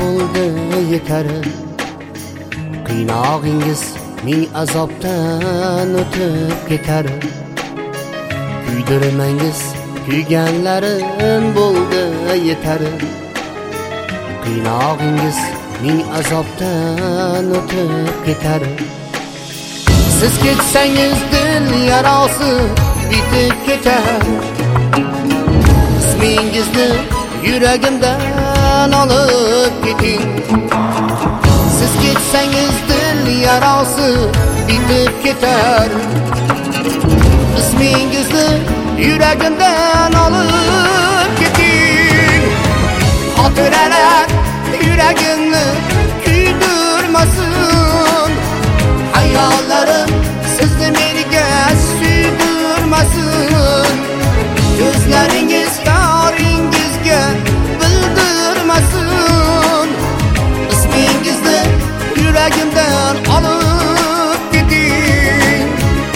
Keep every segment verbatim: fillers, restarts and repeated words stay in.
bo'ldi yetar. Qiynog'ingiz ming azobdan o'tib ketar. Kuydirmangiz kuyganlarim bo'ldi yetar. Qiynog'ingiz ming azobdan o'tib ketar. Siz ketsangiz dil yarasi bitib ketar. İsmingizni yuragimdan olib keting. Siz ketsangiz dil yarasi bitib ketar. İsmingizni yuragimdan olib keting. Xotiralar yuragimni kuydirmasin. Hayollarim sizni menga suydirmasin. Ko'zlaringiz yoringizga bildirmasin. İsmingizni yuragimdan olib keting.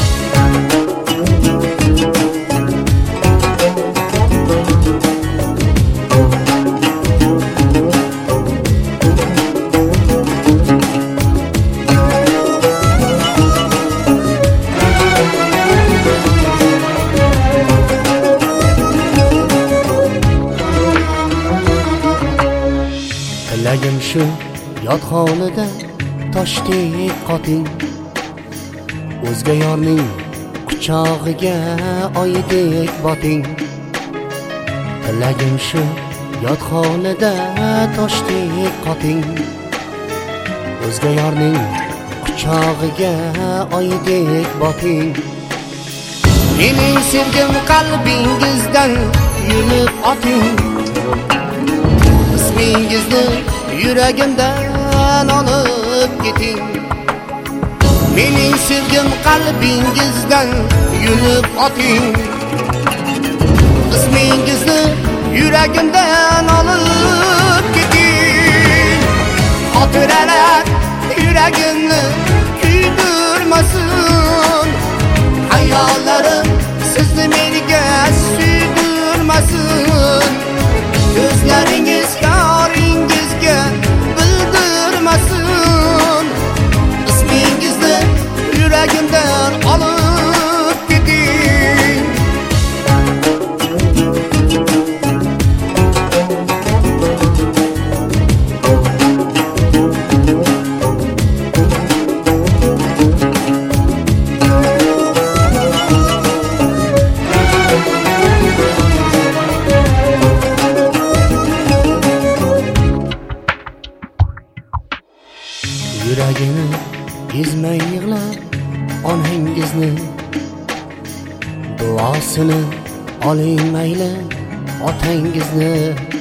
Tilagim shu yodxonada toshdek qoting. O'zga yorning quchog'iga oydek boting. Tilagim shu yodxonada toshdek qoting. O'zga yorning quchog'iga oydek boting. Mening sevgim qalbingizdan yulib oting. İsmingizni yuragimdan olib keting. Mening sevgim qalbingizdan yulib oting. İsmingizni yuragimdan olib keting. Xotiralar yuragimni kuydirmasin. Hayollarim sizni menga suydirmasin. Ko'zlaringiz yoringizga bildirmasin. İsmingizni yuragimdan olib keting. Yuragini ezmay yig'lab onangizni, duosini oling mayli otangizni.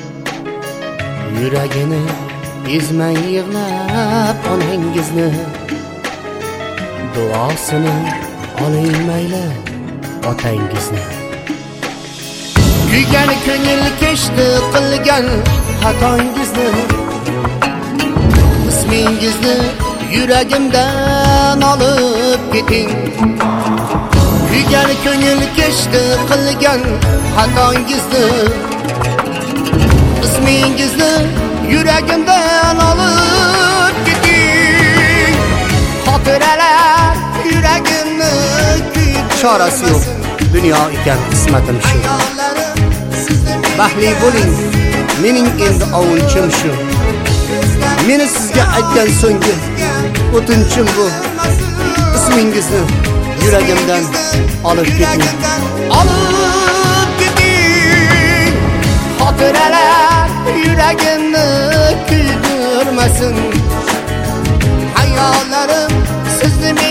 Yuragini ezmay yig'lab onangizni, duosini oling mayli otangizni. Kuygan ko'ngil kechdi qilgan xatongizni. İsmingizni yuragimdan olib keting. Kuygan ko'ngil kechdi qilgan xatongizni. İsmingizni yuragimdan olib keting. Xotiralar yuragimni kuyib chorasi yo'q. Dunyo ekan qismatim shu. Baxtli bo'ling, mening endi ovunchim shu. Meni sizga aytgan so'nggi o'tinchim bu. İsmingizni yuragimdan olib keting. Olib keting. Xotiralar yuragimni kuydirmasin. Hayollarim sizni